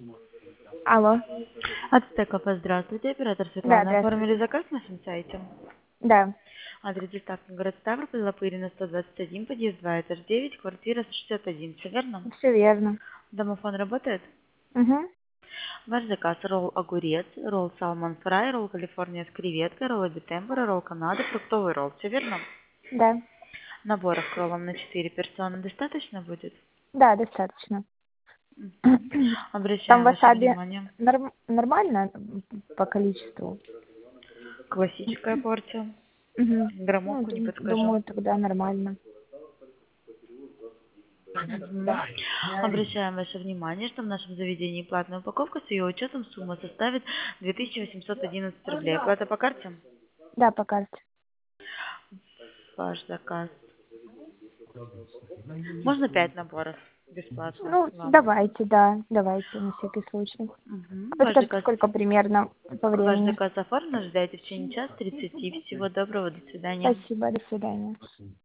Алло. От Кафе, здравствуйте, оператор Да, Светлана. здравствуйте. Оформили заказ на нашем сайте. Да, Адрес доставки город Ставрополь, Лопырина, 121, подъезд 2, этаж 9, квартира 61. Все верно? все верно. Домофон работает? Угу. Ваш заказ: ролл огурец, ролл салмон фрай, ролл Калифорния с креветкой, ролл эбитембера, ролл канада, фруктовый ролл. Все верно? Да. Наборов к роллам на 4 персоны достаточно будет? Да, достаточно. Мгм. Там Обращаем ваше васаби внимание. нормально по количеству? Классическая порция. Угу. Ну, Граммовку не подскажу. думаю, тогда нормально. Мгм. Обращаем ваше внимание, что в нашем заведении платная упаковка с ее учетом сумма составит 2811 рублей. Оплата по карте? Да, по карте. Ваш заказ. Можно 5 наборов бесплатно Ну, вам. давайте, да, давайте, на всякий случай. Мгм. Подскажите, сколько примерно по Ваш времени? заказ оформлен, ожидайте в течение часа 30. Всего доброго, до свидания. Спасибо, до свидания.